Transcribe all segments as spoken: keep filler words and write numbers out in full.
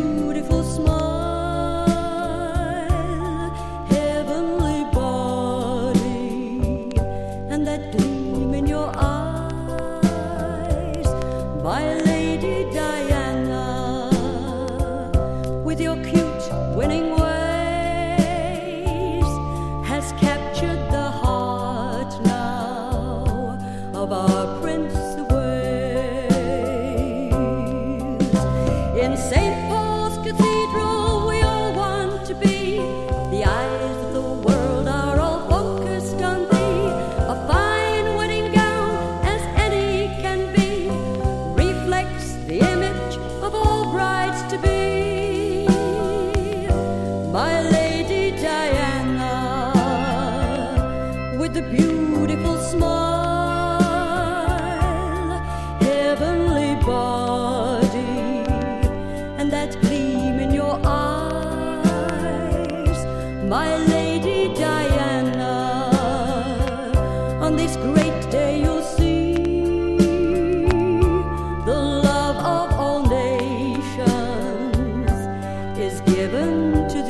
beautiful smile, heavenly body, and that gleam in your eyes, my Lady Diana, with your cute winning ways, has captured the heart now of our Prince of Wales. In Saint Paul's Cathedral we all want to be. The eyes of the world are all focused on thee. A fine wedding gown as any can be reflects the image of all brides to be. My Lady Diana, with the beautiful smile, heavenly body, and that gleam in your eyes, my Lady Diana, on this great day you'll see the love of all nations is given to thee.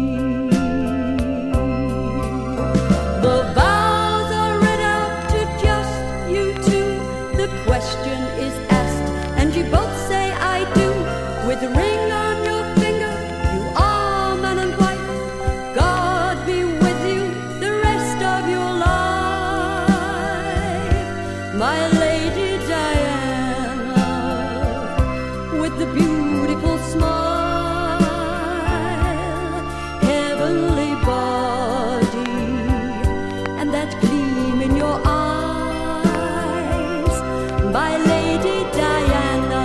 The vows are read out to just you two. The question is asked, and you both say I do. With the ring on your finger, you are man and wife. God be with you the rest of your life. My Lady Diana, with the beautiful smile, heavenly body, and that gleam in your eyes, my Lady Diana,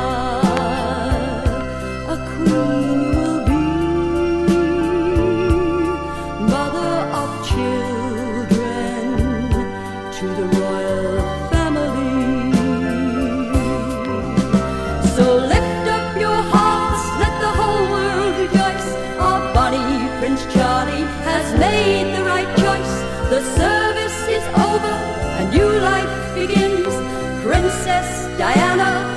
a queen you will be, mother of children to the royal family. So lift up your hearts, let the whole world rejoice. Our bonny Prince Charlie has made the right choice. The service is over, a new life begins. Princess Diana,